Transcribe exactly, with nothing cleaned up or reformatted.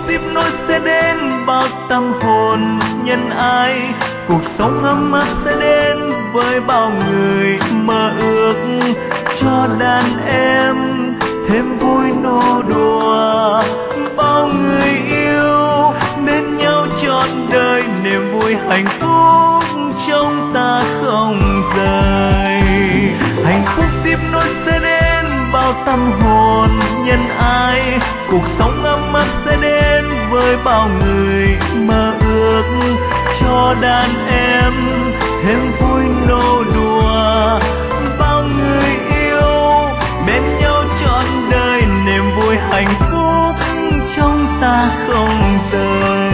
tiếp nối sẽ đến bao tâm hồn nhân ái. Cuộc sống ấm áp sẽ đến với bao người mơ ước, cho đàn em thêm vui nô đùa. Bao người yêu bên nhau trọn đời, niềm vui hạnh phúc trong ta không rời. Hạnh phúc tiếp nối sẽ đến bao tâm hồn nhân ái. Cuộc sống ấm áp sẽ đến với bao người mơ ước, cho đàn em thêm vui nô